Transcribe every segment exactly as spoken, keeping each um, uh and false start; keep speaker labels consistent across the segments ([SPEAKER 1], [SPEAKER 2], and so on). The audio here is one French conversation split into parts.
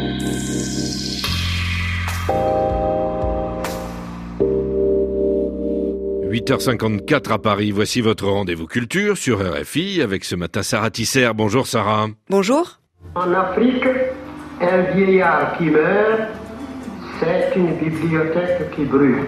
[SPEAKER 1] huit heures cinquante-quatre à Paris, voici votre rendez-vous culture sur R F I avec ce matin Sarah Tisser. Bonjour Sarah.
[SPEAKER 2] Bonjour.
[SPEAKER 3] En Afrique, un vieillard qui meurt, c'est une bibliothèque qui brûle.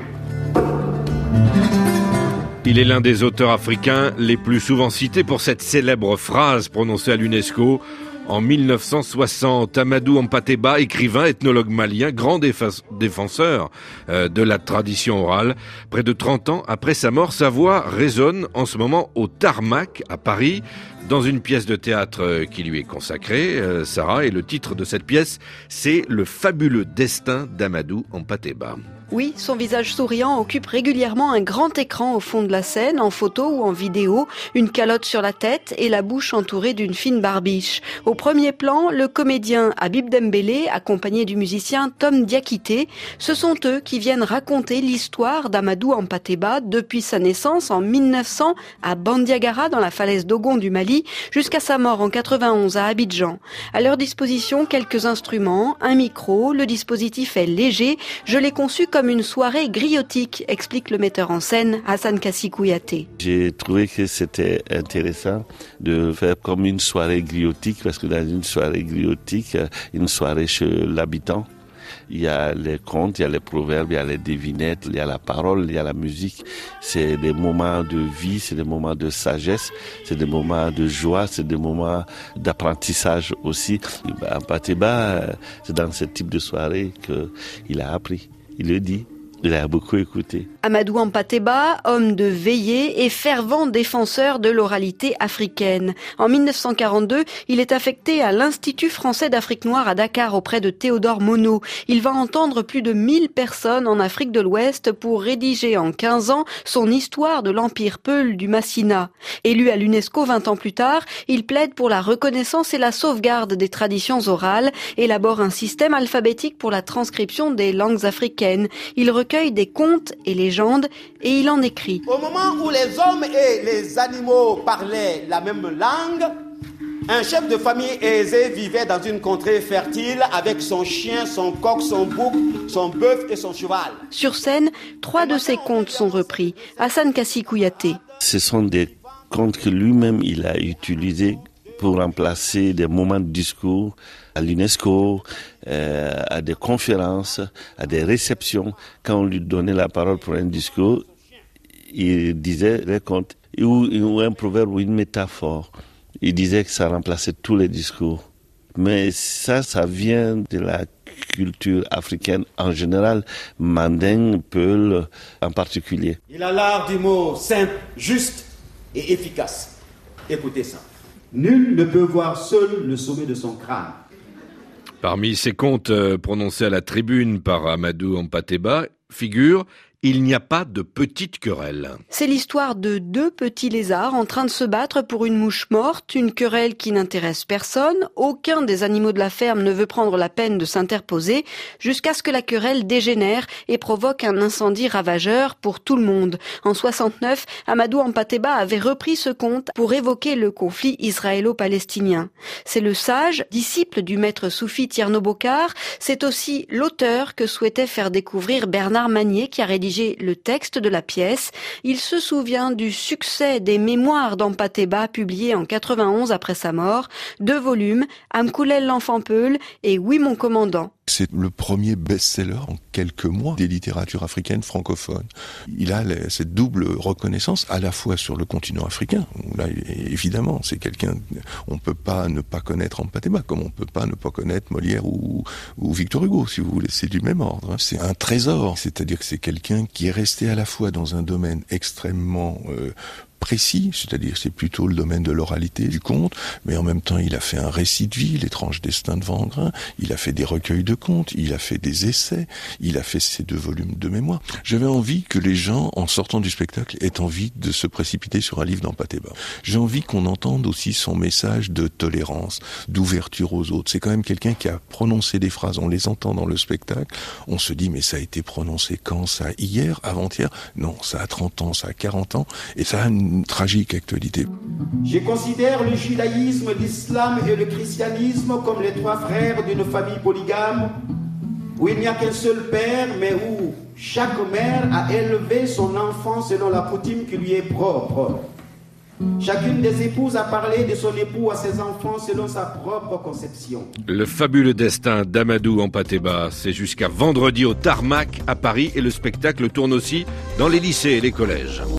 [SPEAKER 1] Il est l'un des auteurs africains les plus souvent cités pour cette célèbre phrase prononcée à l'UNESCO en mille neuf cent soixante. Amadou Hampâté-Bâ, écrivain, ethnologue malien, grand défa- défenseur euh, de la tradition orale. Près de trente ans après sa mort, sa voix résonne en ce moment au Tarmac à Paris, dans une pièce de théâtre qui lui est consacrée, euh, Sarah, et le titre de cette pièce, c'est « Le fabuleux destin d'Amadou Hampâté-Bâ ».
[SPEAKER 2] Oui, son visage souriant occupe régulièrement un grand écran au fond de la scène, en photo ou en vidéo, une calotte sur la tête et la bouche entourée d'une fine barbiche. Au premier plan, le comédien Habib Dembélé, accompagné du musicien Tom Diakité. Ce sont eux qui viennent raconter l'histoire d'Amadou Hampâté-Bâ depuis sa naissance en mille neuf cents à Bandiagara, dans la falaise d'Ogon du Mali, jusqu'à sa mort en quatre-vingt-onze à Abidjan. À leur disposition, quelques instruments, un micro, le dispositif est léger. Je l'ai conçu comme une soirée griotique, explique le metteur en scène Hassan Kassi Kouyaté.
[SPEAKER 4] J'ai trouvé que c'était intéressant de faire comme une soirée griotique, parce que dans une soirée griotique, une soirée chez l'habitant, il y a les contes, il y a les proverbes, il y a les devinettes, il y a la parole, il y a la musique. C'est des moments de vie, c'est des moments de sagesse, c'est des moments de joie, c'est des moments d'apprentissage aussi. Hampâté-Bâ, c'est dans ce type de soirée qu'il a appris. Il le dit, il a beaucoup écouté.
[SPEAKER 2] Amadou Hampâté-Bâ, homme de veillée et fervent défenseur de l'oralité africaine. En mille neuf cent quarante-deux, il est affecté à l'Institut français d'Afrique noire à Dakar auprès de Théodore Monod. Il va entendre plus de mille personnes en Afrique de l'Ouest pour rédiger en quinze ans son histoire de l'empire Peul du Massina. Élu à l'UNESCO vingt ans plus tard, il plaide pour la reconnaissance et la sauvegarde des traditions orales, élabore un système alphabétique pour la transcription des langues africaines. Il recueille des contes et légendes et il en écrit.
[SPEAKER 5] Au moment où les hommes et les animaux parlaient la même langue, un chef de famille aisé vivait dans une contrée fertile avec son chien, son coq, son bouc, son bœuf et son cheval.
[SPEAKER 2] Sur scène, trois de ses contes sont repris. Hassan Kassi Kouyaté.
[SPEAKER 4] Ce sont des contes que lui-même il a utilisés pour remplacer des moments de discours à l'UNESCO, euh, à des conférences, à des réceptions. Quand on lui donnait la parole pour un discours, il disait les contes, ou, ou un proverbe ou une métaphore. Il disait que ça remplaçait tous les discours. Mais ça, ça vient de la culture africaine en général, mandingue, peul en particulier.
[SPEAKER 5] Il a l'art du mot simple, juste et efficace. Écoutez ça. Nul ne peut voir seul le sommet de son crâne.
[SPEAKER 1] Parmi ces contes euh, prononcés à la tribune par Amadou Hampâté-Bâ figure « Il n'y a pas de petite querelle ».
[SPEAKER 2] C'est l'histoire de deux petits lézards en train de se battre pour une mouche morte, une querelle qui n'intéresse personne. Aucun des animaux de la ferme ne veut prendre la peine de s'interposer, jusqu'à ce que la querelle dégénère et provoque un incendie ravageur pour tout le monde. En soixante-neuf, Amadou Hampâté-Bâ avait repris ce conte pour évoquer le conflit israélo-palestinien. C'est le sage, disciple du maître soufi Tierno Bokar, c'est aussi l'auteur que souhaitait faire découvrir Bernard Manier, qui a rédigé le texte de la pièce. Il se souvient du succès des mémoires d'Hampâté-Bâ publiés en quatre-vingt-onze après sa mort, deux volumes, Amkoulel l'enfant Peul et Oui mon commandant.
[SPEAKER 6] C'est le premier best-seller en quelques mois des littératures africaines francophones. Il a cette double reconnaissance à la fois sur le continent africain. Là, évidemment, c'est quelqu'un, on peut pas ne pas connaître Hampâté-Bâ, comme on peut pas ne pas connaître Molière ou, ou Victor Hugo, si vous voulez. C'est du même ordre. C'est un trésor. C'est-à-dire que c'est quelqu'un qui est resté à la fois dans un domaine extrêmement euh, précis, c'est-à-dire c'est plutôt le domaine de l'oralité du conte, mais en même temps il a fait un récit de vie, l'étrange destin de Vangrin, il a fait des recueils de contes, il a fait des essais, il a fait ses deux volumes de mémoire. J'avais envie que les gens, en sortant du spectacle, aient envie de se précipiter sur un livre d'Hampâté-Bâ. J'ai envie qu'on entende aussi son message de tolérance, d'ouverture aux autres. C'est quand même quelqu'un qui a prononcé des phrases, on les entend dans le spectacle, on se dit mais ça a été prononcé quand, ça, hier, avant-hier? Non, ça a trente ans, ça a quarante ans, et ça a une d'une tragique actualité.
[SPEAKER 5] Je considère le judaïsme, l'islam et le christianisme comme les trois frères d'une famille polygame, où il n'y a qu'un seul père, mais où chaque mère a élevé son enfant selon la coutume qui lui est propre. Chacune des épouses a parlé de son époux à ses enfants selon sa propre conception.
[SPEAKER 1] Le fabuleux destin d'Amadou Hampâté-Bâ, c'est jusqu'à vendredi au Tarmac à Paris et le spectacle tourne aussi dans les lycées et les collèges.